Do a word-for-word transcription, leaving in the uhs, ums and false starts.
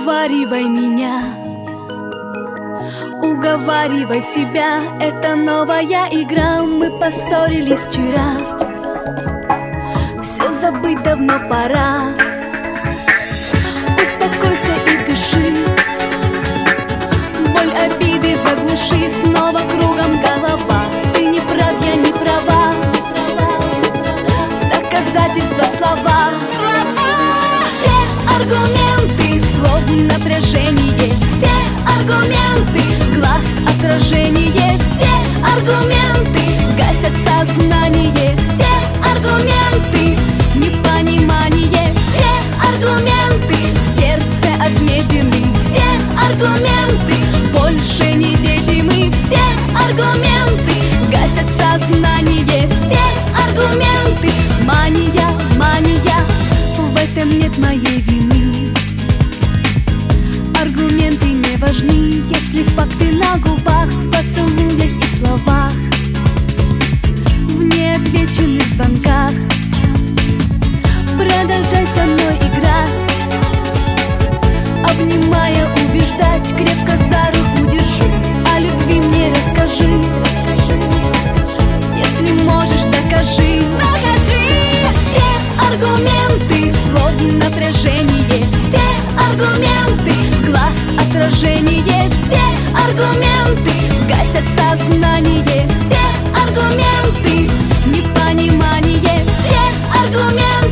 Уговаривай меня, уговаривай себя. Это новая игра, мы поссорились вчера. Все забыть давно пора. Успокойся и дыши, боль обиды заглуши. Снова кругом голова, ты не прав, я не права. Доказательства слова, все аргументы, словно напряжение. Все аргументы, глаз отражение. Все аргументы гасят сознание. Все аргументы, непонимание. Все аргументы в сердце отметены. Все аргументы, больше не дети мы. Все аргументы гасят сознание. Все аргументы, мания, мания. В этом нет моей вины. Аргументы не важны, если факты на губах, в поцелуях и словах, в неотвеченных звонках. Продолжай со мной играть, обнимая, убеждать, крепко за руку держи. О любви мне расскажи, если можешь, докажи, докажи. Все аргументы, словно напряжение. Все аргументы, глаз отражение. Все аргументы гасят сознание. Все аргументы, непонимание. Все аргументы.